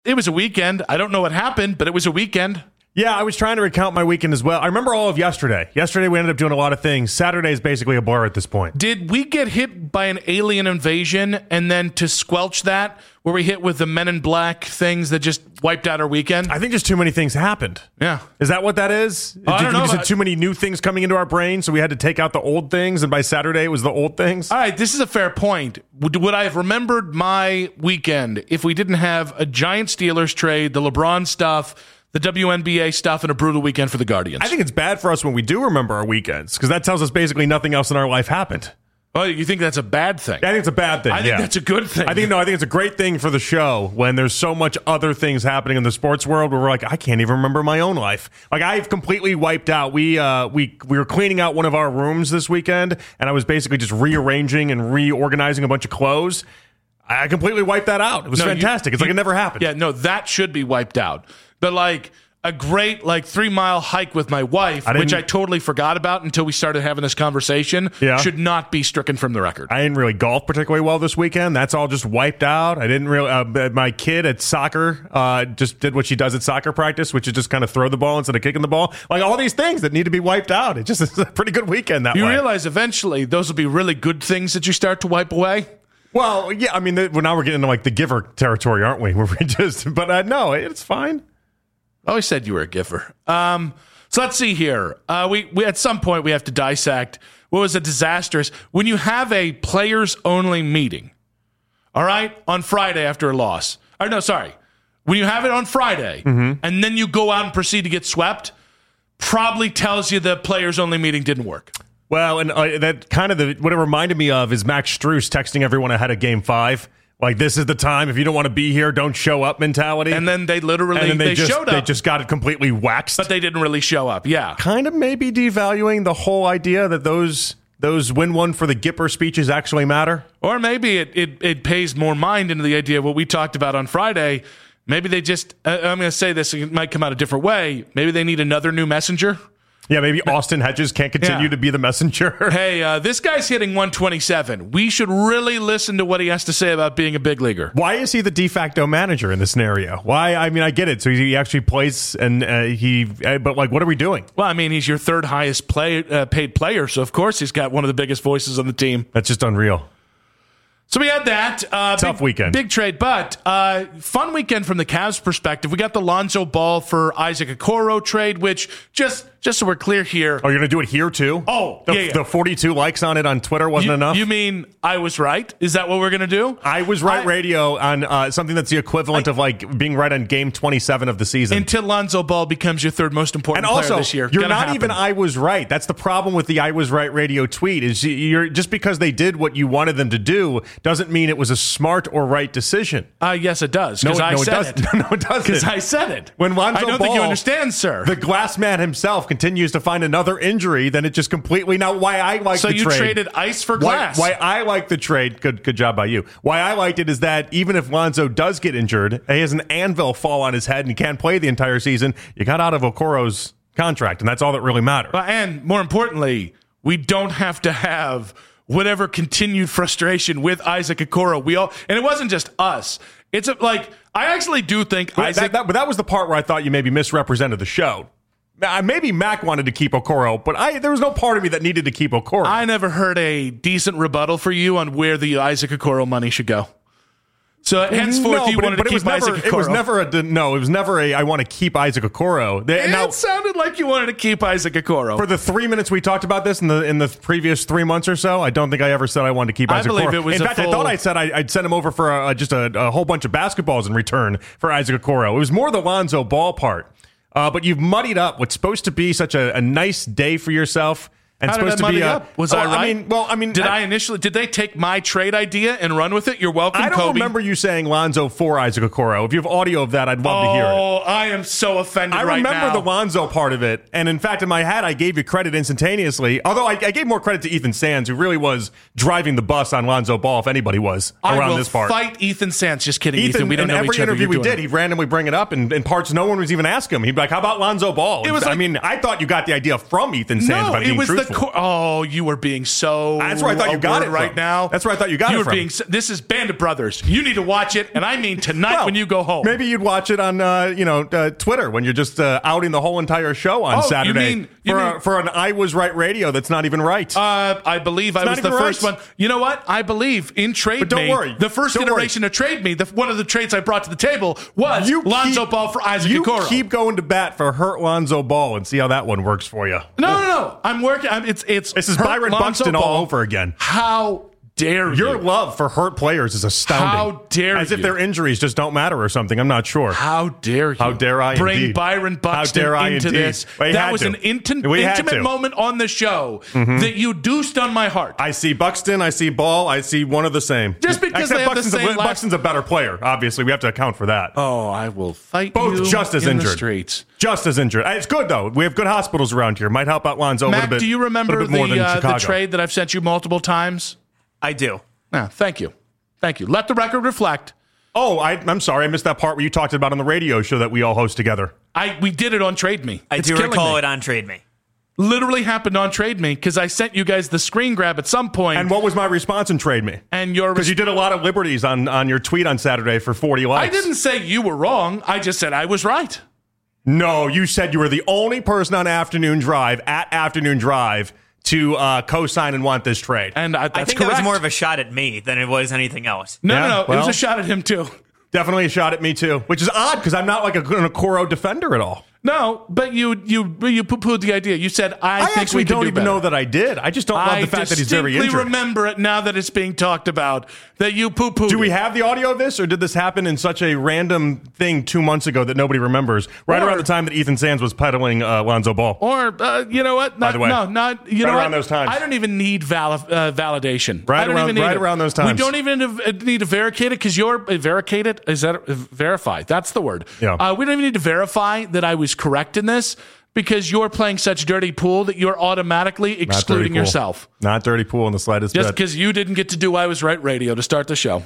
It was a weekend. I don't know what happened, but it was a weekend. Yeah, I was trying to recount my weekend as well. I remember all of yesterday. Yesterday, we ended up doing a lot of things. Saturday is basically a blur at this point. Did we get hit by an alien invasion, and then to squelch that, were we hit with the Men in Black things that just wiped out our weekend? I think just too many things happened. Yeah. Is that what that is? I don't know. Just too many new things coming into our brain, so we had to take out the old things, and by Saturday, it was the old things? All right, this is a fair point. Would I have remembered my weekend if we didn't have a giant Steelers trade, the LeBron stuff, the WNBA stuff, and a brutal weekend for the Guardians? I think it's bad for us when we do remember our weekends, because that tells us basically nothing else in our life happened. Oh, you think that's a bad thing? I think it's a bad thing. I think that's a good thing. I think it's a great thing for the show when there's so much other things happening in the sports world where we're like, I can't even remember my own life. Like, I've completely wiped out. We were cleaning out one of our rooms this weekend, and I was basically just rearranging and reorganizing a bunch of clothes. I completely wiped that out. It was fantastic. It's like it never happened. Yeah, no, that should be wiped out. But like a great 3-mile hike with my wife, which I totally forgot about until we started having this conversation, should not be stricken from the record. I didn't really golf particularly well this weekend. That's all just wiped out. I didn't really. My kid at soccer just did what she does at soccer practice, which is just kind of throw the ball instead of kicking the ball. Like all these things that need to be wiped out. It just is a pretty good weekend that way. You realize eventually those will be really good things that you start to wipe away? Well, yeah. I mean, now we're getting into the giver territory, aren't we? Where we just, but no, it's fine. I always said you were a giver. So let's see here. We at some point we have to dissect what was a disastrous when you have a players only meeting. All right, on Friday after a loss. Or no, sorry, when you have it on Friday and then you go out and proceed to get swept, probably tells you the players only meeting didn't work. Well, and that kind of what it reminded me of is Max Strus texting everyone ahead of Game 5. Like, this is the time. If you don't want to be here, don't show up mentality. And then they showed up. They just got it completely waxed. But they didn't really show up, yeah. Kind of maybe devaluing the whole idea that those win one for the Gipper speeches actually matter. Or maybe it pays more mind into the idea of what we talked about on Friday. Maybe they just, I'm going to say this, it might come out a different way. Maybe they need another new messenger. Yeah, maybe Austin Hedges can't continue to be the messenger. Hey, this guy's hitting 127. We should really listen to what he has to say about being a big leaguer. Why is he the de facto manager in this scenario? Why? I mean, I get it. So he actually plays, and but what are we doing? Well, I mean, he's your third highest paid player, so of course he's got one of the biggest voices on the team. That's just unreal. So we had that. Tough weekend. Big trade, but fun weekend from the Cavs' perspective. We got the Lonzo Ball for Isaac Okoro trade, which, just so we're clear here. Oh, you're going to do it here, too? Oh, The 42 likes on it on Twitter wasn't enough? You mean I was right? Is that what we're going to do? I was right radio on something that's the equivalent of being right on game 27 of the season. Until Lonzo Ball becomes your third most important player this year. You're not even I was right. That's the problem with the I was right radio tweet is you're just because they did what you wanted them to do doesn't mean it was a smart or right decision. Yes, it does. Because I said it. No, it doesn't. Because I said it. When Lonzo I don't Ball, think you understand, sir. The glass man himself continues to find another injury, then it just completely... Now, why I like the trade... So you traded ice for glass. Why I like the trade... Good job by you. Why I liked it is that even if Lonzo does get injured, he has an anvil fall on his head and he can't play the entire season, you got out of Okoro's contract, and that's all that really matters. And more importantly, we don't have to have whatever continued frustration with Isaac Okoro. And it wasn't just us. It's I actually do think Isaac... But that was the part where I thought you maybe misrepresented the show. Maybe Mac wanted to keep Okoro, but there was no part of me that needed to keep Okoro. I never heard a decent rebuttal for you on where the Isaac Okoro money should go. So henceforth, you wanted to keep Isaac Okoro. It was never a I want to keep Isaac Okoro. It sounded like you wanted to keep Isaac Okoro. For the 3 minutes we talked about this in the previous 3 months or so, I don't think I ever said I wanted to keep Isaac Okoro. I believe it was in fact, I thought I said I'd send him over for just a whole bunch of basketballs in return for Isaac Okoro. It was more the Lonzo Ball part. But you've muddied up what's supposed to be such a nice day for yourself. And how supposed did I to be up? Was I right? Did they take my trade idea and run with it? You're welcome, Kobe. I don't remember you saying Lonzo for Isaac Okoro. If you have audio of that, I'd love to hear it. Oh, I am so offended right now. I remember the Lonzo part of it. And in fact, in my head, I gave you credit instantaneously. Although I gave more credit to Ethan Sands, who really was driving the bus on Lonzo Ball, if anybody was around this part. I will fight Ethan Sands. Just kidding, Ethan. We don't know each other. In every interview we did, he'd randomly bring it up in parts no one was even asking him. He'd be like, how about Lonzo Ball? I thought you got the idea from Ethan Sands by being truthful. Oh, you were being so. That's where I thought you got it right from. now. That's where I thought you got it from. This is Band of Brothers. You need to watch it, and I mean tonight when you go home. Maybe you'd watch it on Twitter when you're just outing the whole entire show on Saturday for an I Was Right radio that's not even right. I believe I was the first one. You know what? I believe in Trade Me. But don't worry. The first iteration of Trade Me, one of the trades I brought to the table was Lonzo Ball for Isaac Okoro. You keep going to bat for hurt Lonzo Ball and see how that one works for you. No. I'm working. This is Byron Buxton all over again. How dare you? Your love for hurt players is astounding. How dare you? As if their injuries just don't matter or something. I'm not sure. How dare you? How dare I bring Byron Buxton into this? That was an intimate moment on the show that you deuced on my heart. I see Buxton. I see Ball. I see one of the same. Just because they have the same Buxton's a better player. Obviously, we have to account for that. Oh, I will fight both you just as in injured. The streets. Just as injured. It's good though. We have good hospitals around here. Might help out Lonzo a little bit. Do you remember the trade that I've sent you multiple times? I do. Thank you. Let the record reflect. Oh, I'm sorry. I missed that part where you talked about on the radio show that we all host together. We did it on Trade Me. I do recall it on Trade Me. Literally happened on Trade Me because I sent you guys the screen grab at some point. And what was my response in Trade Me? And because you did a lot of liberties on your tweet on Saturday for 40 likes. I didn't say you were wrong. I just said I was right. No, you said you were the only person on Afternoon Drive to co-sign and want this trade. And that's I think correct. That was more of a shot at me than it was anything else. No. It was a shot at him, too. Definitely a shot at me, too. Which is odd, because I'm not like an Okoro defender at all. No, but you poo-pooed the idea. You said, I think actually we can don't do even better. know that I did. I just don't love the fact that he's very injured. I distinctly remember it now that it's being talked about, that you poo-pooed Do we have the audio of this, or did this happen in such a random thing 2 months ago that nobody remembers? Around the time that Ethan Sands was peddling Lonzo Ball. Or, you know what? By the way. Around those times. I don't even need validation. Right around those times. We don't even need to verify it because you're verified. Is that verify? That's the word. Yeah. We don't even need to verify that I was correct in this because you're playing such dirty pool that you're automatically excluding yourself. Not dirty pool in the slightest bit. Just because you didn't get to do I Was Right radio to start the show.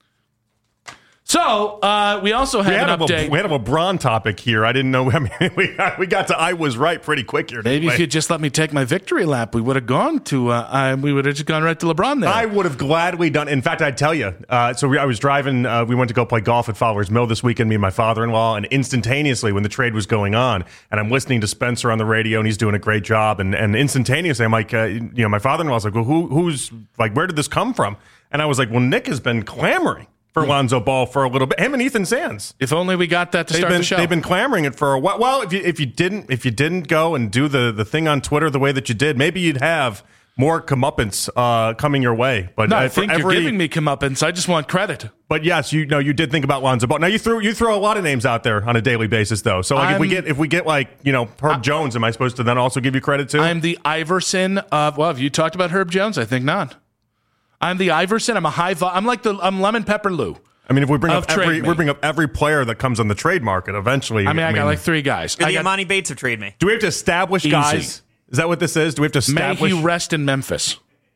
So, we also have an update. We had a LeBron topic here. I didn't know. I mean, we got to I Was Right pretty quick here. Maybe if you'd just let me take my victory lap, we would have gone to. We would have just gone right to LeBron there. I would have gladly done. In fact, I'd tell you. I was driving. We went to go play golf at Fowler's Mill this weekend. Me and my father-in-law, and instantaneously when the trade was going on, and I'm listening to Spencer on the radio, and he's doing a great job, and instantaneously I'm like, my father-in-law's like, well, who's like, where did this come from? And I was like, well, Nick has been clamoring for Lonzo Ball for a little bit. Him and Ethan Sands. If only we got that to start the show. They've been clamoring it for a while. Well, if you didn't go and do the thing on Twitter the way that you did, maybe you'd have more comeuppance coming your way. But no, I think you're giving me comeuppance. I just want credit. But yes, you did think about Lonzo Ball. Now you throw a lot of names out there on a daily basis, though. So like if we get like Herb Jones, am I supposed to then also give you credit too? I'm the Iverson of. Well, have you talked about Herb Jones? I think not. I'm the Iverson. I'm Lemon Pepper Lou. I mean, if we bring up every player that comes on the trade market, eventually. I got like three guys. You're the Imani Bates of Trade Me. Do we have to establish guys? Is that what this is? Do we have to establish? May he rest in Memphis.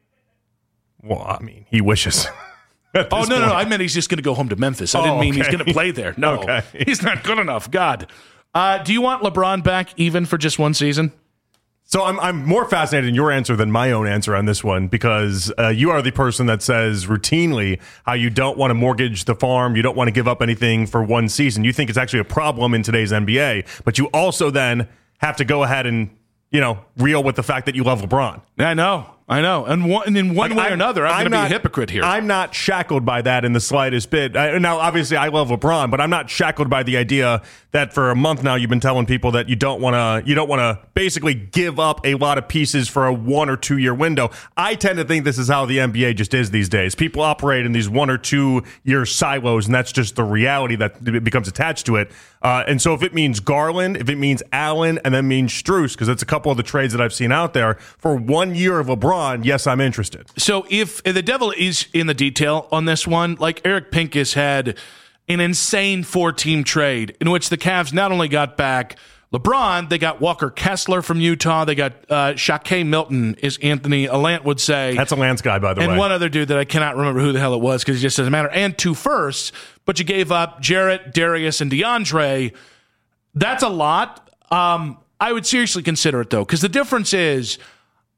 Well, I mean, he wishes. Oh, no. I meant he's just going to go home to Memphis. I didn't mean he's going to play there. No, okay. He's not good enough. God. Do you want LeBron back even for just one season? So I'm more fascinated in your answer than my own answer on this one because you are the person that says routinely how you don't want to mortgage the farm, you don't want to give up anything for one season. You think it's actually a problem in today's NBA, but you also then have to go ahead and reel with the fact that you love LeBron. I know. And in one way or another, I'm going to be a hypocrite here. I'm not shackled by that in the slightest bit. Now, obviously, I love LeBron, but I'm not shackled by the idea that for a month now you've been telling people that you don't want to basically give up a lot of pieces for a 1 or 2 year window. I tend to think this is how the NBA just is these days. People operate in these 1 or 2 year silos, and that's just the reality that becomes attached to it. And so if it means Garland, if it means Allen, and then means Strus, because it's a couple of the trades that I've seen out there, for 1 year of LeBron, yes, I'm interested. So if the devil is in the detail on this one, like Eric Pincus had an insane 4-team trade in which the Cavs not only got back LeBron, they got Walker Kessler from Utah. They got Shaquille Milton, as Anthony Allant would say. That's a Lance guy, by the way. And one other dude that I cannot remember who the hell it was because it just doesn't matter. And 2 firsts, but you gave up Jarrett, Darius, and DeAndre. That's a lot. I would seriously consider it, though, because the difference is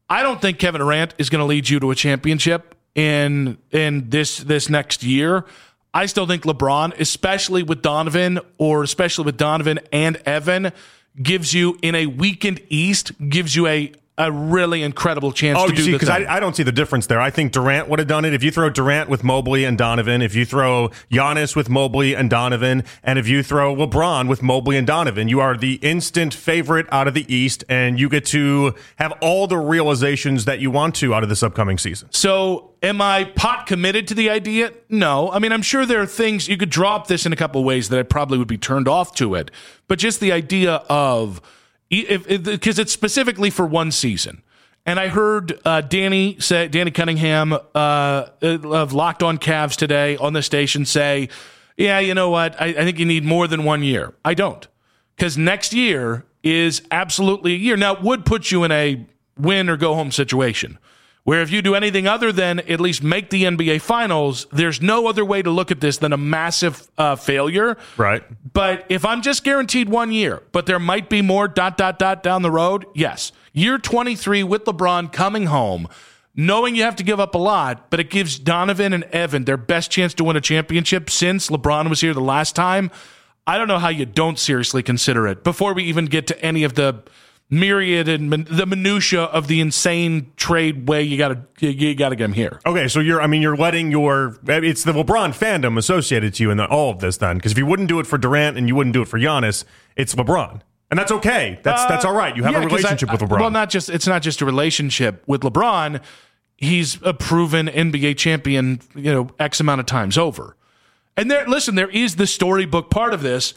I don't think Kevin Durant is going to lead you to a championship in this next year. I still think LeBron, especially with Donovan and Evan, gives you in a weakened East, gives you a really incredible chance to do the because I don't see the difference there. I think Durant would have done it. If you throw Durant with Mobley and Donovan, if you throw Giannis with Mobley and Donovan, and if you throw LeBron with Mobley and Donovan, you are the instant favorite out of the East, and you get to have all the realizations that you want to out of this upcoming season. So am I pot committed to the idea? No. I mean, I'm sure there are things, you could drop this in a couple of ways that I probably would be turned off to it, but just the idea of, because it's specifically for one season. And I heard Danny Cunningham of Locked On Cavs today on the station say, yeah, you know what? I think you need more than 1 year. I don't. Because next year is absolutely a year. Now, it would put you in a win or go home situation, where if you do anything other than at least make the NBA Finals, there's no other way to look at this than a massive failure. Right. But if I'm just guaranteed 1 year, but there might be more ... down the road, yes. Year 23 with LeBron coming home, knowing you have to give up a lot, but it gives Donovan and Evan their best chance to win a championship since LeBron was here the last time. I don't know how you don't seriously consider it before we even get to any of the myriad and the minutia of the insane trade way you got to get him here. Okay, so you're letting it's the LeBron fandom associated to you in all of this then, because if you wouldn't do it for Durant and you wouldn't do it for Giannis, it's LeBron. And that's okay. That's all right. You have a relationship with LeBron. Well, it's not just a relationship with LeBron. He's a proven NBA champion, X amount of times over. And there is the storybook part of this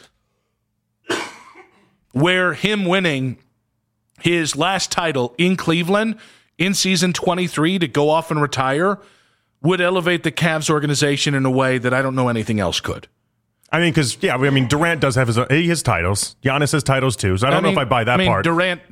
where him winning his last title in Cleveland in season 23 to go off and retire would elevate the Cavs organization in a way that I don't know anything else could. I mean, because, Durant does have his titles. Giannis has titles too, so I don't know if I buy that part.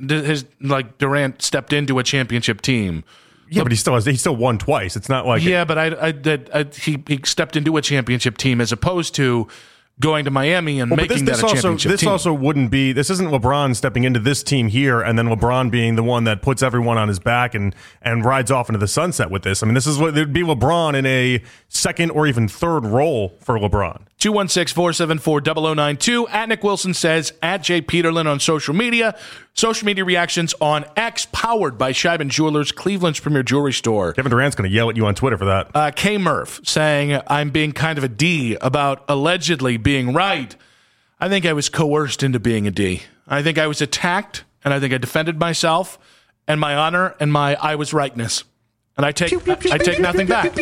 Durant stepped into a championship team. Yeah, but he still won twice. It's not like... Yeah, but he stepped into a championship team as opposed to going to Miami and making that a championship team. This also wouldn't be... This isn't LeBron stepping into this team here and then LeBron being the one that puts everyone on his back and rides off into the sunset with this. I mean, this is what it would be LeBron in a second or even third role for LeBron. 216-474-0092. At Nick Wilson says, at Jay Peterlin on social media. Social media reactions on X, powered by Scheiben Jewelers, Cleveland's premier jewelry store. Kevin Durant's going to yell at you on Twitter for that. K. Murph saying, I'm being kind of a D about allegedly being right. I think I was coerced into being a D. I think I was attacked, and I think I defended myself and my honor and my I was rightness. And I take nothing back.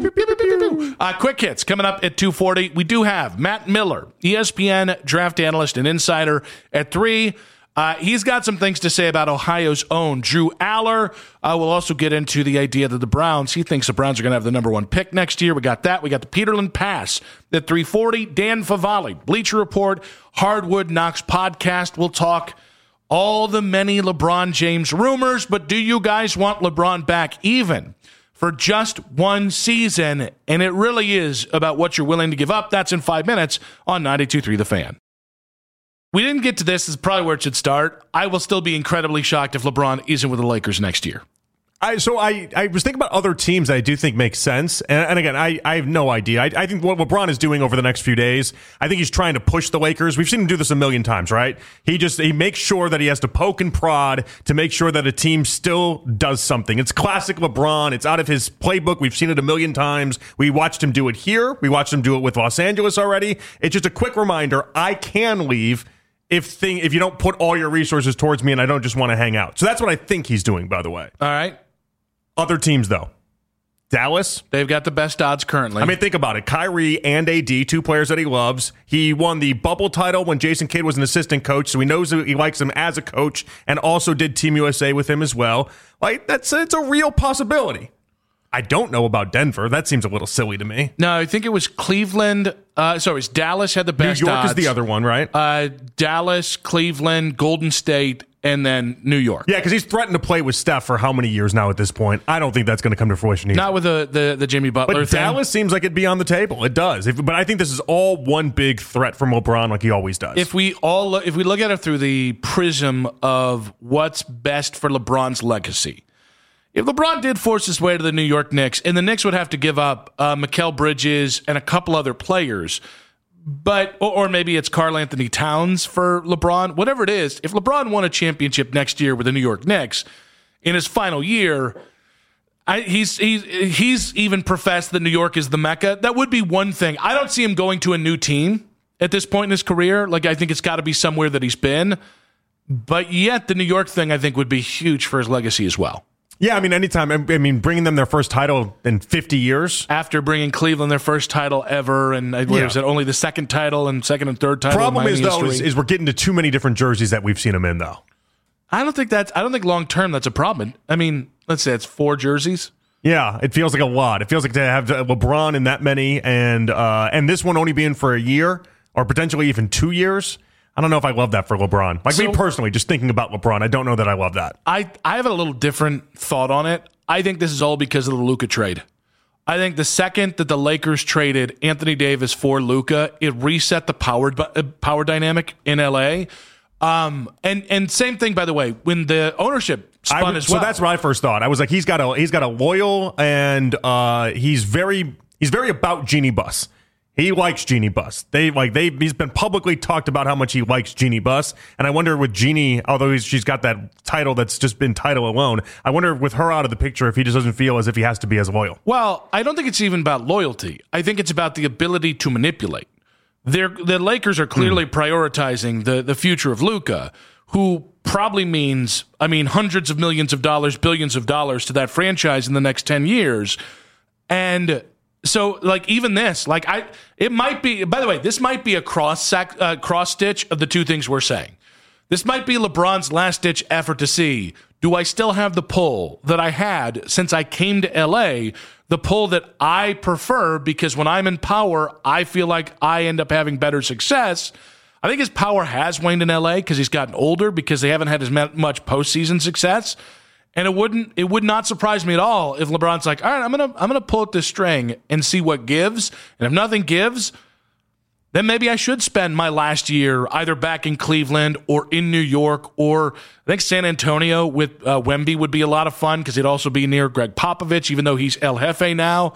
Quick hits coming up at 2:40. We do have Matt Miller, ESPN draft analyst and insider, at 3. He's got some things to say about Ohio's own Drew Aller. We'll also get into the idea that the Browns, he thinks the Browns are going to have the number 1 pick next year. We got that. We got the Peterlin Pass at 3:40. Dan Favale, Bleacher Report, Hardwood Knocks podcast. We'll talk all the many LeBron James rumors, but do you guys want LeBron back even for just one season? And it really is about what you're willing to give up. That's in 5 minutes on 92.3 The Fan. We didn't get to this. This is probably where it should start. I will still be incredibly shocked if LeBron isn't with the Lakers next year. I was thinking about other teams that I do think make sense. And again, I have no idea. I think what LeBron is doing over the next few days, I think he's trying to push the Lakers. We've seen him do this a million times, right? He makes sure that he has to poke and prod to make sure that a team still does something. It's classic LeBron. It's out of his playbook. We've seen it a million times. We watched him do it here. We watched him do it with Los Angeles already. It's just a quick reminder, I can leave if you don't put all your resources towards me and I don't just want to hang out. So that's what I think he's doing, by the way. All right. Other teams, though. Dallas. They've got the best odds currently. I mean, think about it. Kyrie and AD, 2 players that he loves. He won the bubble title when Jason Kidd was an assistant coach, so he knows he likes him as a coach and also did Team USA with him as well. Like, it's a real possibility. I don't know about Denver. That seems a little silly to me. No, I think it was Cleveland. It's Dallas had the best odds. New York is the other one, right? Dallas, Cleveland, Golden State, and then New York. Yeah, because he's threatened to play with Steph for how many years now at this point? I don't think that's going to come to fruition either. Not with the Jimmy Butler but thing. Dallas seems like it'd be on the table. It does. But I think this is all one big threat from LeBron like he always does. If we look at it through the prism of what's best for LeBron's legacy, if LeBron did force his way to the New York Knicks, and the Knicks would have to give up Mikal Bridges and a couple other players, but or maybe it's Karl Anthony Towns for LeBron, whatever it is, if LeBron won a championship next year with the New York Knicks in his final year, he's even professed that New York is the Mecca. That would be one thing. I don't see him going to a new team at this point in his career. Like, I think it's got to be somewhere that he's been. But yet the New York thing, I think, would be huge for his legacy as well. Yeah, I mean, anytime. I mean, bringing them their first title in 50 years. After bringing Cleveland their first title ever, and was it only the second title and second and third title? Problem is, though, is we're getting to too many different jerseys that we've seen him in, though. I don't think long term that's a problem. I mean, let's say it's 4 jerseys. Yeah, it feels like a lot. It feels like to have LeBron in that many, and this one only being for a year or potentially even 2 years. I don't know if I love that for LeBron. Like, me personally, just thinking about LeBron, I don't know that I love that. I have a little different thought on it. I think this is all because of the Luka trade. I think the second that the Lakers traded Anthony Davis for Luka, it reset the power dynamic in LA. And same thing, by the way, when the ownership spun as well. So that's what I first thought. I was like, he's got a loyal, and he's very about Jeanie Buss. He likes Jeanie Buss. He's been publicly talked about how much he likes Jeanie Buss. And I wonder with Jeanie, although she's got that title that's just been title alone, I wonder with her out of the picture if he just doesn't feel as if he has to be as loyal. Well, I don't think it's even about loyalty. I think it's about the ability to manipulate. The Lakers are clearly prioritizing the future of Luka, who probably means, hundreds of millions of dollars, billions of dollars to that franchise in the next 10 years. And so, even this, it might be, by the way, this might be a cross stitch of the two things we're saying. This might be LeBron's last-ditch effort to see, do I still have the pull that I had since I came to LA, the pull that I prefer, because when I'm in power, I feel like I end up having better success. I think his power has waned in LA because he's gotten older, because they haven't had as much postseason success. And it would not surprise me at all if LeBron's like, all right, I'm gonna pull at this string and see what gives. And if nothing gives, then maybe I should spend my last year either back in Cleveland or in New York, or I think San Antonio with Wemby would be a lot of fun because he'd also be near Greg Popovich, even though he's El Jefe now.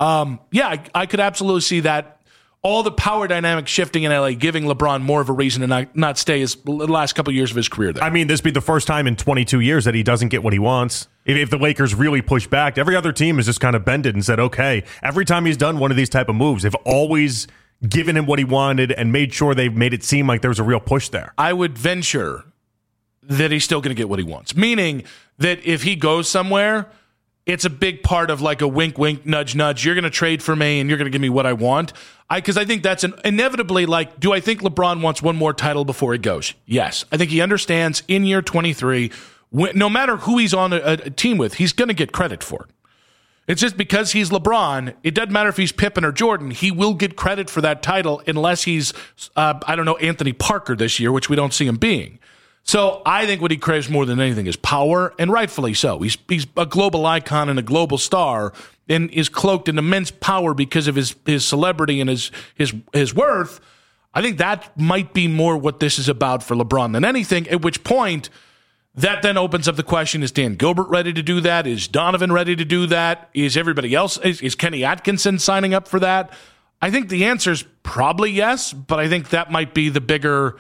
I could absolutely see that. All the power dynamic shifting in LA, giving LeBron more of a reason to not stay the last couple of years of his career there. I mean, this would be the first time in 22 years that he doesn't get what he wants. If the Lakers really push back, every other team has just kind of bended and said, okay, every time he's done one of these type of moves, they've always given him what he wanted and made sure they've made it seem like there was a real push there. I would venture that he's still going to get what he wants, meaning that if he goes somewhere, it's a big part of like a wink, wink, nudge, nudge. You're going to trade for me and you're going to give me what I want. Because I think that's inevitably, do I think LeBron wants one more title before he goes? Yes. I think he understands in year 23, no matter who he's on a team with, he's going to get credit for it. It's just because he's LeBron, it doesn't matter if he's Pippen or Jordan, he will get credit for that title unless he's, Anthony Parker this year, which we don't see him being. So I think what he craves more than anything is power, and rightfully so. He's a global icon and a global star, and is cloaked in immense power because of his celebrity and his worth. I think that might be more what this is about for LeBron than anything, at which point that then opens up the question, is Dan Gilbert ready to do that? Is Donovan ready to do that? Is everybody else, is Kenny Atkinson signing up for that? I think the answer is probably yes, but I think that might be the bigger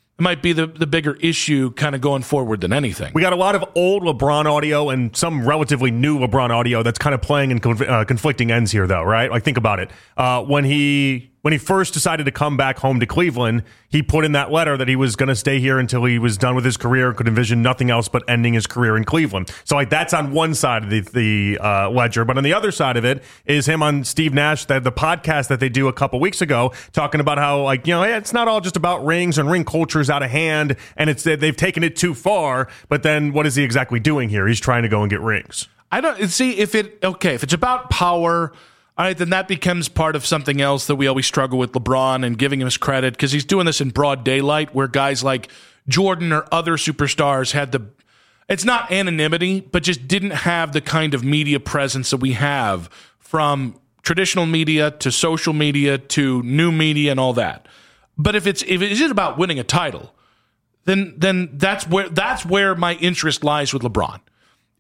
issue kind of going forward than anything. We got a lot of old LeBron audio and some relatively new LeBron audio that's kind of playing in conflicting ends here, though, right? Like, think about it. When he first decided to come back home to Cleveland, he put in that letter that he was going to stay here until he was done with his career and could envision nothing else but ending his career in Cleveland. So, that's on one side of the ledger. But on the other side of it is him on Steve Nash, the podcast that they do a couple weeks ago, talking about how, it's not all just about rings and ring culture is out of hand and they've taken it too far. But then what is he exactly doing here? He's trying to go and get rings. I don't see if it's about power. All right, then that becomes part of something else that we always struggle with LeBron and giving him his credit, because he's doing this in broad daylight where guys like Jordan or other superstars had it's not anonymity, but just didn't have the kind of media presence that we have, from traditional media to social media to new media and all that. But if it is about winning a title, then that's where my interest lies with LeBron.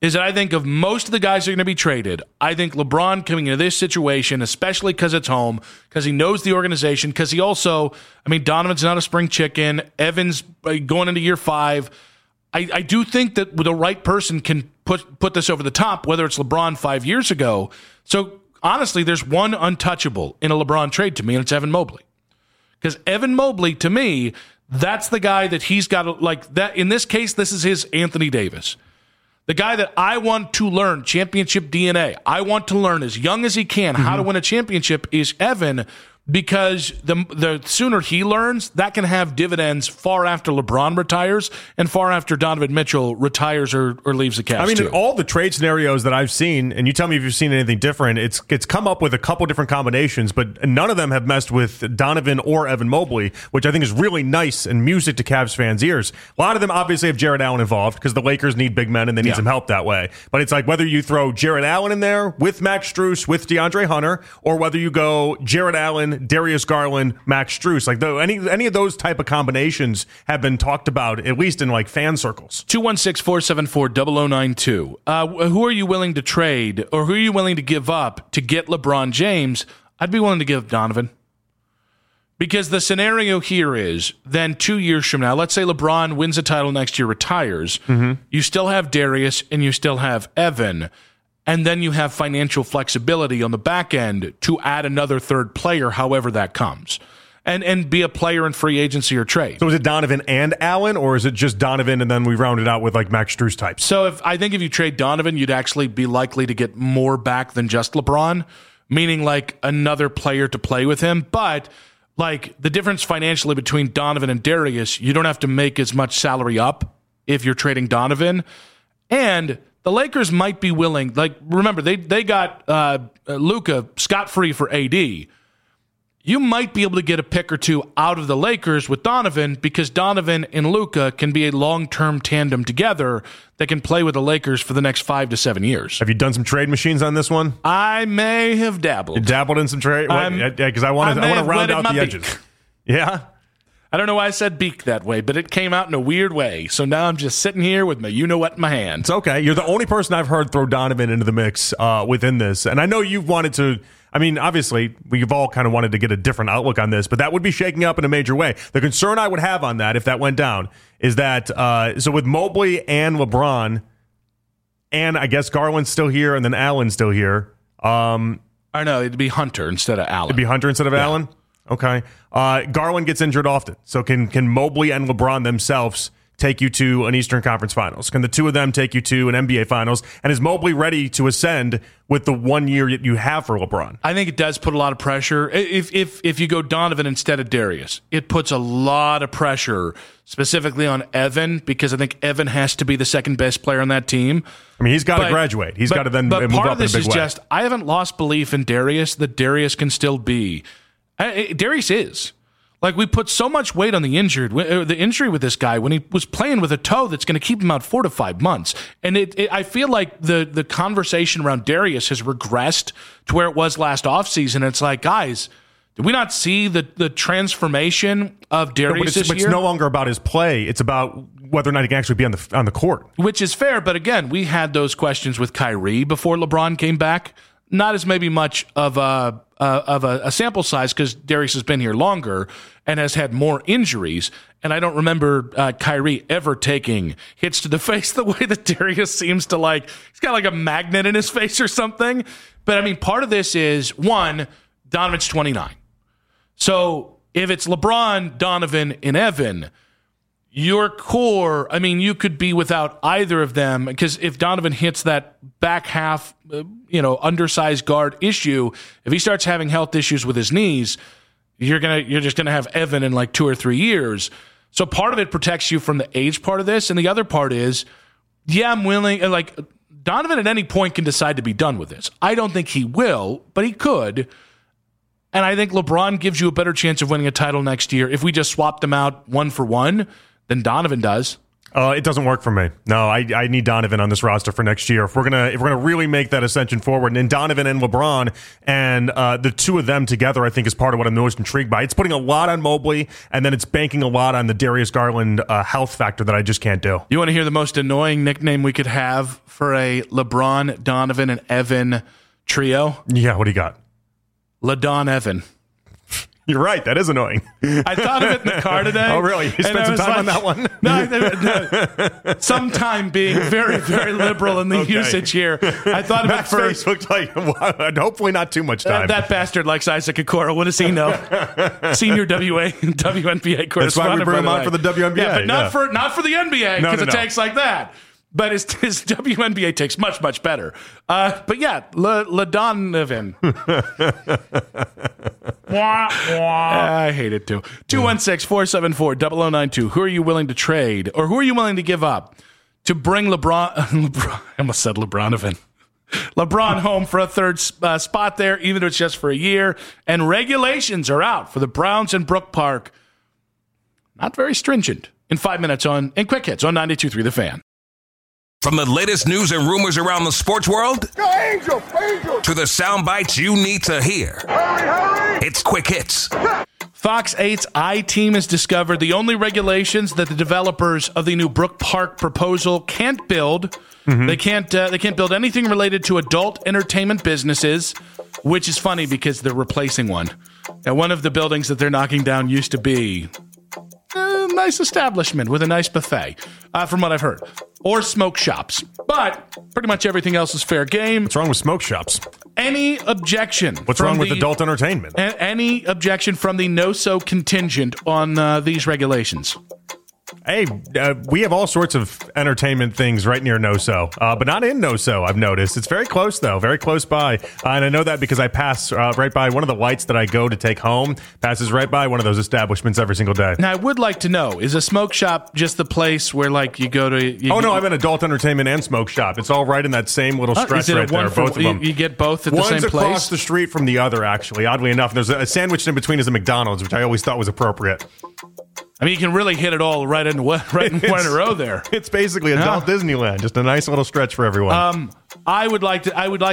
is that I think of most of the guys that are going to be traded, I think LeBron coming into this situation, especially because it's home, because he knows the organization, because he also, Donovan's not a spring chicken. Evans going into year 5. I do think that the right person can put this over the top, whether it's LeBron 5 years ago. So honestly, there's one untouchable in a LeBron trade to me, and it's Evan Mobley. Because Evan Mobley, to me, that's the guy that he's got to, like that. In this case, this is his Anthony Davis. The guy that I want to learn championship DNA. I want to learn as young as he can how to win a championship is Evan, because the sooner he learns, that can have dividends far after LeBron retires and far after Donovan Mitchell retires or leaves the Cavs. In all the trade scenarios that I've seen, and you tell me if you've seen anything different, it's come up with a couple different combinations, but none of them have messed with Donovan or Evan Mobley, which I think is really nice and music to Cavs fans' ears. A lot of them obviously have Jared Allen involved because the Lakers need big men and they need some help that way. But it's like whether you throw Jared Allen in there with Max Strus, with DeAndre Hunter, or whether you go Jared Allen, Darius Garland, Max Strus, like any of those type of combinations have been talked about, at least in like fan circles. 216-474-0092. Who are you willing to trade, or who are you willing to give up to get LeBron James? I'd be willing to give Donovan. Because the scenario here is, then 2 years from now, let's say LeBron wins a title next year, retires, you still have Darius and you still have Evan. And then you have financial flexibility on the back end to add another third player, however that comes, and be a player in free agency or trade. So is it Donovan and Allen, or is it just Donovan and then we round it out with like Max Strus types? So I think if you trade Donovan, you'd actually be likely to get more back than just LeBron, meaning like another player to play with him. But like the difference financially between Donovan and Darius, you don't have to make as much salary up if you're trading Donovan. And the Lakers might be willing, like, remember, they got Luka scot-free for AD. You might be able to get a pick or two out of the Lakers with Donovan, because Donovan and Luka can be a long-term tandem together that can play with the Lakers for the next 5 to 7 years. Have you done some trade machines on this one? I may have dabbled. You dabbled in some trade? Because I want to round out the edges. Yeah? I don't know why I said beak that way, but it came out in a weird way. So now I'm just sitting here with my you-know-what in my hand. It's okay. You're the only person I've heard throw Donovan into the mix within this. And I know you've wanted to, obviously, we've all kind of wanted to get a different outlook on this, but that would be shaking up in a major way. The concern I would have on that, if that went down, is that, so with Mobley and LeBron, and I guess Garland's still here, and then Allen's still here. I know, it'd be Hunter instead of Allen. It'd be Hunter instead of Allen? Okay. Garland gets injured often. So can Mobley and LeBron themselves take you to an Eastern Conference Finals? Can the two of them take you to an NBA Finals? And is Mobley ready to ascend with the 1 year that you have for LeBron? I think it does put a lot of pressure. If you go Donovan instead of Darius, it puts a lot of pressure specifically on Evan, because I think Evan has to be the second best player on that team. He's got to graduate. He's got to then move up in a big way. But part of this is just, I haven't lost belief in Darius, that Darius can still be. Darius is. Like, we put so much weight on the injury with this guy when he was playing with a toe that's going to keep him out 4 to 5 months. And I feel like the conversation around Darius has regressed to where it was last offseason. It's like, guys, did we not see the transformation of Darius this year? It's no longer about his play. It's about whether or not he can actually be on the court. Which is fair, but again, we had those questions with Kyrie before LeBron came back. Not as maybe much of a sample size, because Darius has been here longer and has had more injuries. And I don't remember Kyrie ever taking hits to the face the way that Darius seems to, like, he's got like a magnet in his face or something. But part of this is, one, Donovan's 29. So if it's LeBron, Donovan, and Evan, your core, you could be without either of them, because if Donovan hits that back half, undersized guard issue, if he starts having health issues with his knees, you're just gonna have Evan in like 2 or 3 years. So part of it protects you from the age part of this, and the other part is, I'm willing. Like, Donovan at any point can decide to be done with this. I don't think he will, but he could. And I think LeBron gives you a better chance of winning a title next year if we just swap them out 1 for 1 than Donovan does. It doesn't work for me. No, I need Donovan on this roster for next year. If we're gonna really make that ascension forward, and Donovan and LeBron and the two of them together, I think is part of what I'm most intrigued by. It's putting a lot on Mobley, and then it's banking a lot on the Darius Garland health factor that I just can't do. You want to hear the most annoying nickname we could have for a LeBron, Donovan, and Evan trio? Yeah, what do you got? LaDon Evan. You're right. That is annoying. I thought of it in the car today. Oh, really? You spent some time on that one? No. Sometime being very, very liberal in the usage here. I thought about Matt's face looked like, hopefully not too much time. That bastard likes Isaac Okoro. What does he know? Senior WNBA correspondent. That's why we bring him on for the WNBA. Yeah, but not for the NBA, because it takes like that. But his WNBA takes much better. But yeah, LaDon Evan. I hate it too. 216-474-0092. Who are you willing to trade, or who are you willing to give up to bring LeBron? I almost said LeBronovan. LeBron home for a third spot there, even if it's just for a year. And regulations are out for the Browns in Brook Park. Not very stringent. In 5 minutes in Quick Hits on 92.3 The Fan. From the latest news and rumors around the sports world Angel. to the sound bites you need to hear. Hurry. It's Quick Hits. Fox 8's I-Team has discovered the only regulations that the developers of the new Brook Park proposal can't build. Mm-hmm. They can't build anything related to adult entertainment businesses, which is funny because they're replacing one. And one of the buildings that they're knocking down used to be a nice establishment with a nice buffet, from what I've heard. Or smoke shops. But pretty much everything else is fair game. What's wrong with smoke shops? Any objection? What's wrong with adult entertainment? Any objection from the no-so contingent on these regulations? Hey, we have all sorts of entertainment things right near No-So, but not in No-So, I've noticed. It's very close, though, very close by. And I know that because I pass right by one of the lights that I go to take home, passes right by one of those establishments every single day. Now, I would like to know, is a smoke shop just the place where, like, you go to... no, I'm an adult entertainment and smoke shop. It's all right in that same little stretch right there, both of them. You get both at the same place? One's across the street from the other, actually, oddly enough. There's a sandwich in between is a McDonald's, which I always thought was appropriate. I mean, you can really hit it all right in one in a row there. It's basically adult Disneyland, just a nice little stretch for everyone. I would like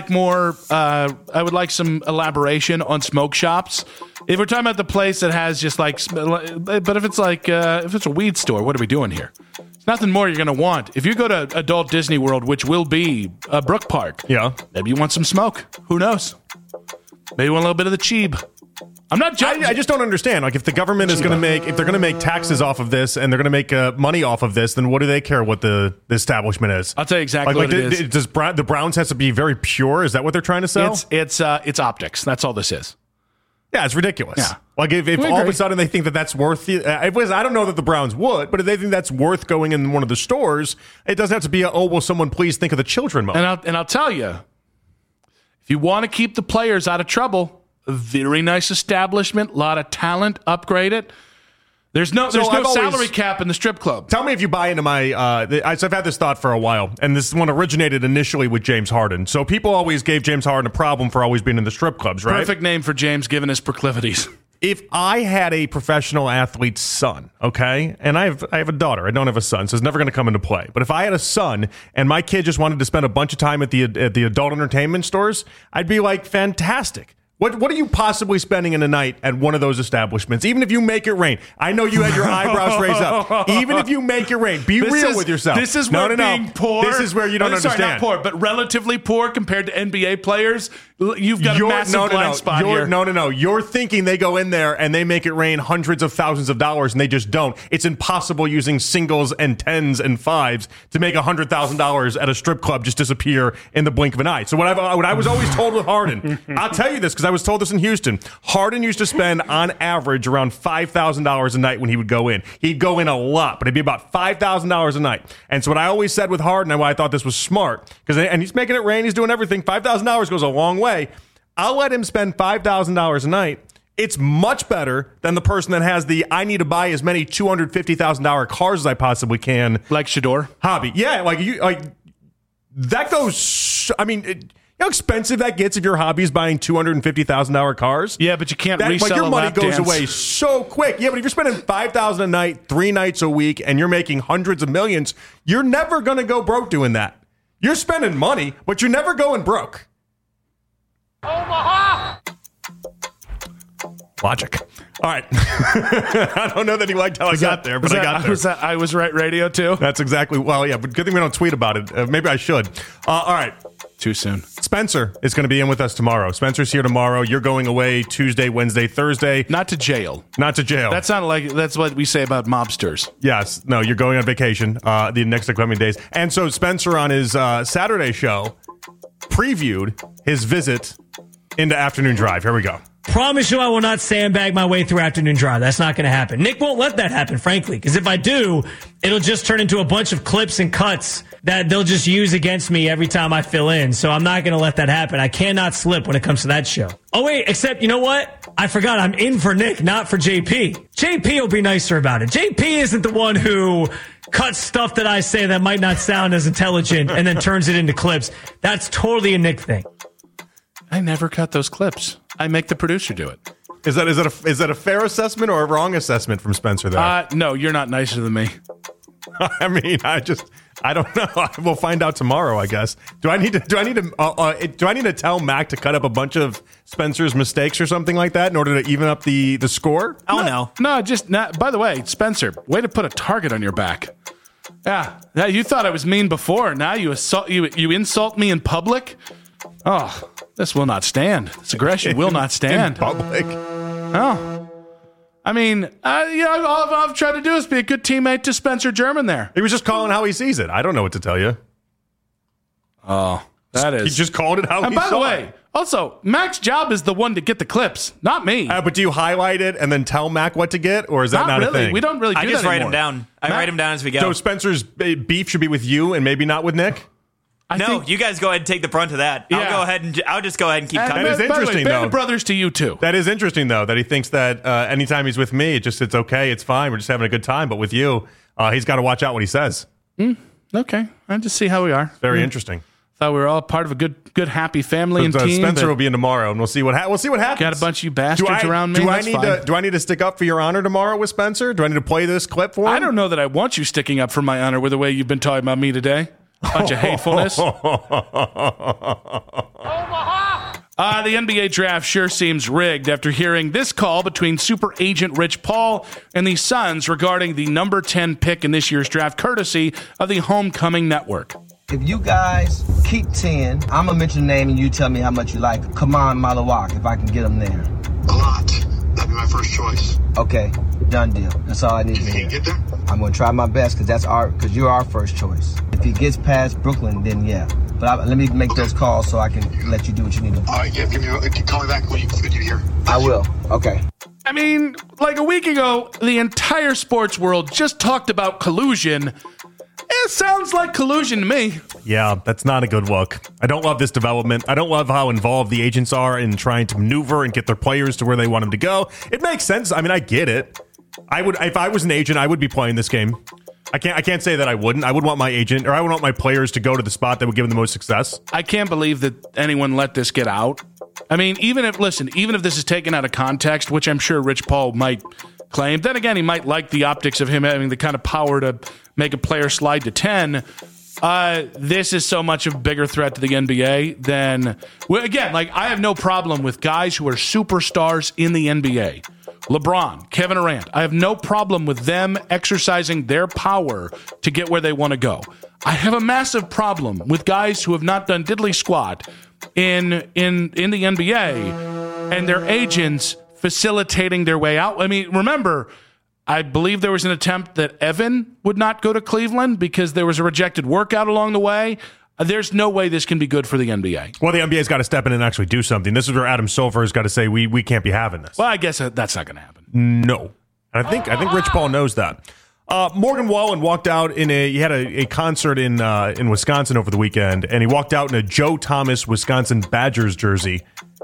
some elaboration on smoke shops. If we're talking about the place that has just like, but if it's like if it's a weed store, what are we doing here? It's nothing more you're going to want. If you go to Adult Disney World, which will be Brook Park, yeah, maybe you want some smoke. Who knows? Maybe you want a little bit of the cheeb. I'm not judging. I just don't understand. Like, if the government is going to make, if they're going to make taxes off of this and they're going to make money off of this, then what do they care what the establishment is? I'll tell you exactly what it is. Does the Browns has to be very pure? Is that what they're trying to sell? It's optics. That's all this is. Yeah, it's ridiculous. Yeah. Like, if all of a sudden they think that's worth I don't know that the Browns would, but if they think that's worth going in one of the stores, it doesn't have to be will someone please think of the children moment. And I'll tell you, if you want to keep the players out of trouble, a very nice establishment, a lot of talent, upgrade it. There's no salary cap in the strip club. Tell me if you buy into my... I've had this thought for a while, and this one originated initially with James Harden. So people always gave James Harden a problem for always being in the strip clubs, right? Perfect name for James, given his proclivities. If I had a professional athlete's son, okay, and I have a daughter, I don't have a son, so it's never going to come into play. But if I had a son and my kid just wanted to spend a bunch of time at the adult entertainment stores, I'd be like, fantastic. What are you possibly spending in a night at one of those establishments? Even if you make it rain. I know you had your eyebrows raised up. Even if you make it rain, be real with yourself. This is where being poor. This is where you don't understand. Sorry, not poor, but relatively poor compared to NBA players. You've got a massive blind spot here. No. You're thinking they go in there and they make it rain hundreds of thousands of dollars, and they just don't. It's impossible using singles and tens and fives to make $100,000 at a strip club just disappear in the blink of an eye. So what I was always told with Harden, I'll tell you this because I was told this in Houston. Harden used to spend on average around $5,000 a night when he would go in. He'd go in a lot, but it'd be about $5,000 a night. And so what I always said with Harden and why I thought this was smart, and he's making it rain, he's doing everything. $5,000 goes a long way. I'll let him spend $5,000 a night. It's much better than the person that has I need to buy as many $250,000 cars as I possibly can. Like Shador? Hobby. Yeah, that goes, I mean, You know how expensive that gets if your hobby is buying $250,000 cars? Yeah, but you can't resell your a money lap goes dance. away so quick. Yeah, but if you're spending $5,000 a night, 3 nights a week, and you're making hundreds of millions, you're never going to go broke doing that. You're spending money, but you're never going broke. Omaha! Logic. All right. I don't know that he liked how I got there, but I got there. I was right radio too? That's exactly, well, yeah, but good thing we don't tweet about it. Maybe I should. All right. Too soon. Spencer is going to be in with us tomorrow. Spencer's here tomorrow. You're going away Tuesday, Wednesday, Thursday. Not to jail. Not to jail. That's what we say about mobsters. Yes. No, you're going on vacation the next coming days. And so Spencer on his Saturday show previewed his visit into Afternoon Drive. Here we go. Promise you I will not sandbag my way through Afternoon Drive. That's not going to happen. Nick won't let that happen, frankly, because if I do, it'll just turn into a bunch of clips and cuts that they'll just use against me every time I fill in. So I'm not going to let that happen. I cannot slip when it comes to that show. Oh, wait, except, you know what? I forgot. I'm in for Nick, not for JP. JP will be nicer about it. JP isn't the one who cuts stuff that I say that might not sound as intelligent and then turns it into clips. That's totally a Nick thing. I never cut those clips. I make the producer do it. Is that a fair assessment or a wrong assessment from Spencer there? No, you're not nicer than me. I mean, I don't know. We'll find out tomorrow, I guess. Do I need to tell Mac to cut up a bunch of Spencer's mistakes or something like that in order to even up the score? Oh, no. No, just not. By the way, Spencer, way to put a target on your back. Yeah, you thought I was mean before. Now you insult me in public. Oh, this will not stand. This aggression will not stand. In public. Oh. I mean, all I've tried to do is be a good teammate to Spencer German there. He was just calling how he sees it. I don't know what to tell you. Oh, that is. He just called it how and he saw it. And by the way, also, Mac's job is the one to get the clips, not me. But do you highlight it and then tell Mac what to get, or is that not really. a thing? We don't really do that I just write anymore. them down. I write them down as we go. So Spencer's beef should be with you and maybe not with Nick? No, you guys go ahead and take the brunt of that. Yeah. I'll just go ahead and keep That cutting. is By the way, interesting, Band though. of Brothers to you too. That is interesting, though, that he thinks that anytime he's with me, it's okay, it's fine, we're just having a good time. But with you, he's got to watch out what he says. Okay, I just see how we are. Very interesting. Thought we were all part of a good, happy family and team. Spencer will be in tomorrow, and we'll see what happens. Got a bunch of you bastards around me. Do I need to stick up for your honor tomorrow with Spencer? Do I need to play this clip for him? I don't know that I want you sticking up for my honor with the way you've been talking about me today. Bunch of hatefulness. The NBA draft sure seems rigged after hearing this call between super agent Rich Paul and the Suns regarding the number 10 pick in this year's draft, courtesy of the Homecoming Network. If you guys keep 10, I'm going to mention a name and you tell me how much you like Kaman Malawak, if I can get him there. A lot. That'd be my first choice. Okay, done deal. That's all I need to Can hear. you get there? I'm going to try my best because you're our first choice. If he gets past Brooklyn, then yeah. But let me make those calls so I can let you do what you need to do. All right, yeah, call me back when you hear. I will. Okay. I mean, like a week ago, the entire sports world just talked about collusion. It sounds like collusion to me. Yeah, that's not a good look. I don't love this development. I don't love how involved the agents are in trying to maneuver and get their players to where they want them to go. It makes sense. I mean, I get it. If I was an agent, I would be playing this game. I can't say that I wouldn't. I would want my agent, or I would want my players to go to the spot that would give them the most success. I can't believe that anyone let this get out. I mean, even if this is taken out of context, which I'm sure Rich Paul might claim, then again, he might like the optics of him having the kind of power to make a player slide to 10. This is so much of a bigger threat to the NBA than, well, again, like I have no problem with guys who are superstars in the NBA. LeBron, Kevin Durant, I have no problem with them exercising their power to get where they want to go. I have a massive problem with guys who have not done diddly squat in the NBA and their agents facilitating their way out. I mean, remember, I believe there was an attempt that Evan would not go to Cleveland because there was a rejected workout along the way. There's no way this can be good for the NBA. Well, the NBA's got to step in and actually do something. This is where Adam Silver has got to say we can't be having this. Well, I guess that's not going to happen. No, and I think Rich Paul knows that. Morgan Wallen walked out he had a concert in Wisconsin over the weekend, and he walked out in a Joe Thomas Wisconsin Badgers jersey.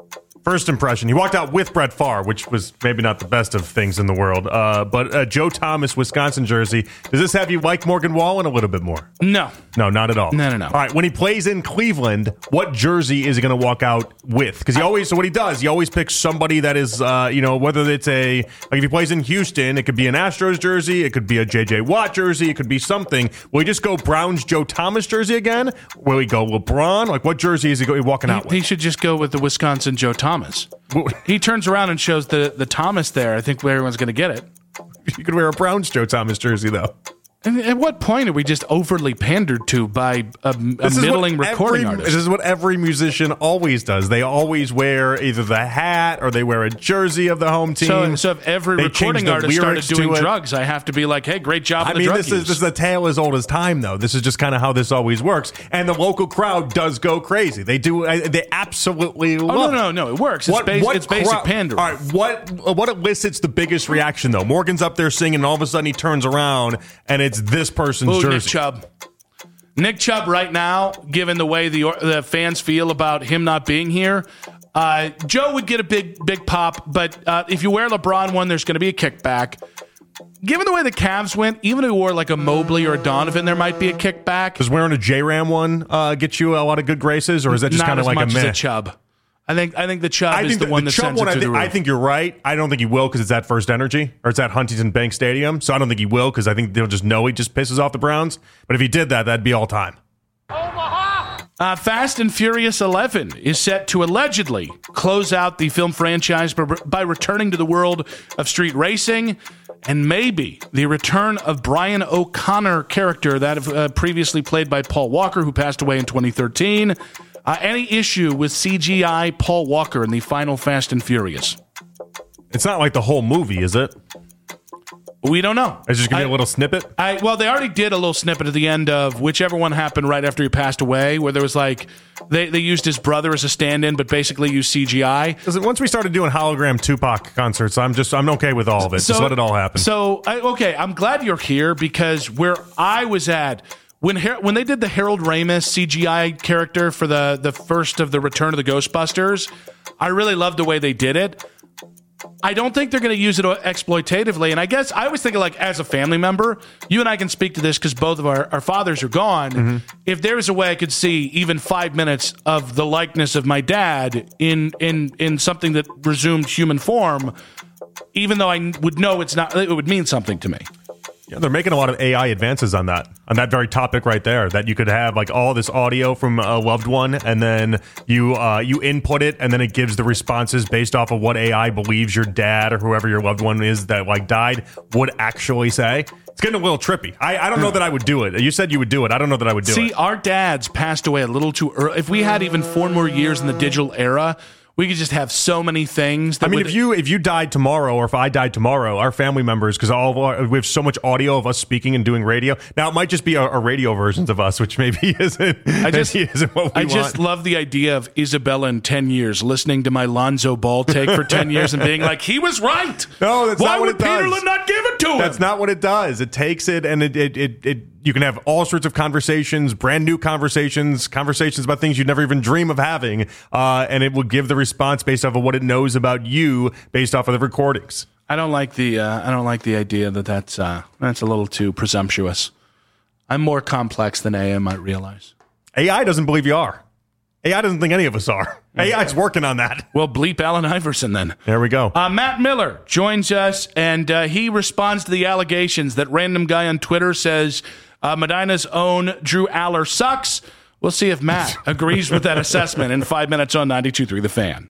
First impression, he walked out with Brett Favre, which was maybe not the best of things in the world. But Joe Thomas, Wisconsin jersey. Does this have you like Morgan Wallen a little bit more? No. No, not at all. No. All right, when he plays in Cleveland, what jersey is he going to walk out with? Because he always picks somebody that is, whether it's if he plays in Houston, it could be an Astros jersey, it could be a J.J. Watt jersey, it could be something. Will he just go Browns Joe Thomas jersey again? Will he go LeBron? Like, what jersey is he walking out with? He should just go with the Wisconsin Joe Thomas. He turns around and shows the Thomas there. I think everyone's going to get it. You could wear a Browns Joe Thomas jersey, though. And at what point are we just overly pandered to by a middling recording artist? This is what every musician always does. They always wear either the hat or they wear a jersey of the home team. So if every recording artist started doing drugs, I have to be like, hey, great job on the drug use. This is a tale as old as time, though. This is just kind of how this always works. And the local crowd does go crazy. They do. They absolutely love it. No. It works. It's basic pandering. All right, what elicits the biggest reaction, though? Morgan's up there singing, and all of a sudden he turns around, and it's this person's jersey. Nick Chubb right now, given the way the fans feel about him not being here, Joe would get a big pop, but if you wear LeBron one, there's going to be a kickback. Given the way the Cavs went, even if you wore like a Mobley or a Donovan, there might be a kickback. Does wearing a J-Ram one get you a lot of good graces, or is that just kind of like a meh? Not as much as a Chubb. I think the Chubb is the one that sends it to the roof. I think you're right. I don't think he will because it's at First Energy or it's at Huntington Bank Stadium. So I don't think he will because I think they'll just know he just pisses off the Browns. But if he did that, that'd be all time. Fast and Furious 11 is set to allegedly close out the film franchise by returning to the world of street racing and maybe the return of Brian O'Connor character that previously played by Paul Walker, who passed away in 2013. Any issue with CGI Paul Walker in the final Fast and Furious? It's not like the whole movie, is it? We don't know. It's just going to be a little snippet? Well, they already did a little snippet at the end of whichever one happened right after he passed away, where there was like, they used his brother as a stand-in, but basically used CGI. Once we started doing hologram Tupac concerts, I'm okay with all of it. Just let it all happen. I'm glad you're here because where I was at, when they did the Harold Ramis CGI character for the first of the Return of the Ghostbusters, I really loved the way they did it. I don't think they're going to use it exploitatively. And I guess I was thinking, like, as a family member, you and I can speak to this because both of our fathers are gone. Mm-hmm. If there was a way I could see even 5 minutes of the likeness of my dad in something that resumed human form, even though I would know it would mean something to me. Yeah, they're making a lot of AI advances on that very topic right there, that you could have like all this audio from a loved one and then you input it and then it gives the responses based off of what AI believes your dad or whoever your loved one is that like died would actually say. It's getting a little trippy. I don't know that I would do it. You said you would do it. I don't know that I would do it. See, our dads passed away a little too early. If we had even 4 more years in the digital era, we could just have so many things. If you died tomorrow, or if I died tomorrow, our family members, because we have so much audio of us speaking and doing radio. Now it might just be a radio versions of us, which maybe isn't. Isn't what we want. Just love the idea of Isabella in 10 years listening to my Lonzo Ball take for 10 years and being like, he was right. No, that's not what it does. Why would Peterlin not give it to him? That's not what it does. It takes it and it you can have all sorts of conversations, brand new conversations about things you'd never even dream of having, and it will give the response based off of what it knows about you, based off of the recordings. I don't like the idea that's a little too presumptuous. I'm more complex than AI might realize. AI doesn't believe you are. AI doesn't think any of us are. AI's working on that. Well, bleep Allen Iverson then. There we go. Matt Miller joins us, and he responds to the allegations that random guy on Twitter says Medina's own Drew Aller sucks. We'll see if Matt agrees with that assessment in 5 minutes on 92.3 The Fan.